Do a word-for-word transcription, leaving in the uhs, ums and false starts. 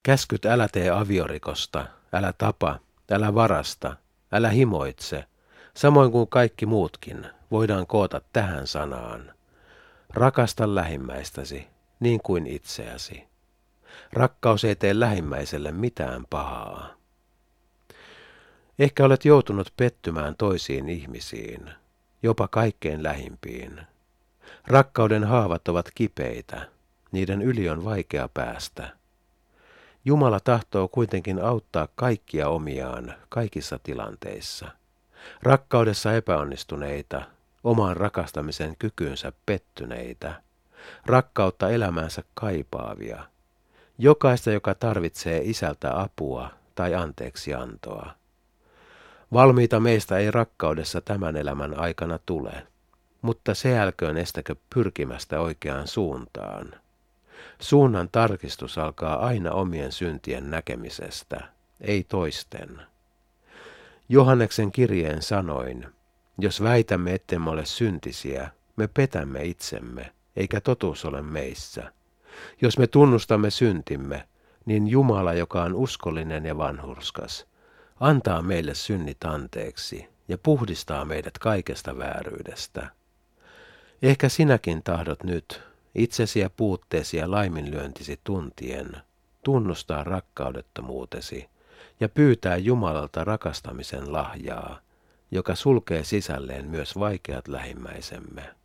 Käskyt älä tee aviorikosta, älä tapa, älä varasta, älä himoitse, samoin kuin kaikki muutkin, voidaan koota tähän sanaan. Rakasta lähimmäistäsi niin kuin itseäsi. Rakkaus ei tee lähimmäiselle mitään pahaa. Ehkä olet joutunut pettymään toisiin ihmisiin, jopa kaikkein lähimpiin. Rakkauden haavat ovat kipeitä, niiden yli on vaikea päästä. Jumala tahtoo kuitenkin auttaa kaikkia omiaan kaikissa tilanteissa. Rakkaudessa epäonnistuneita, omaan rakastamisen kykyynsä pettyneitä, rakkautta elämäänsä kaipaavia, jokaista, joka tarvitsee isältä apua tai anteeksiantoa. Valmiita meistä ei rakkaudessa tämän elämän aikana tule, mutta se älköön estäkö pyrkimästä oikeaan suuntaan. Suunnan tarkistus alkaa aina omien syntien näkemisestä, ei toisten. Johanneksen kirjeen sanoin, jos väitämme ettemme ole syntisiä, me petämme itsemme, eikä totuus ole meissä. Jos me tunnustamme syntimme, niin Jumala, joka on uskollinen ja vanhurskas, antaa meille synnit anteeksi ja puhdistaa meidät kaikesta vääryydestä. Ehkä sinäkin tahdot nyt, itsesi ja puutteesi ja laiminlyöntisi tuntien, tunnustaa rakkaudettomuutesi ja pyytää Jumalalta rakastamisen lahjaa, joka sulkee sisälleen myös vaikeat lähimmäisemme.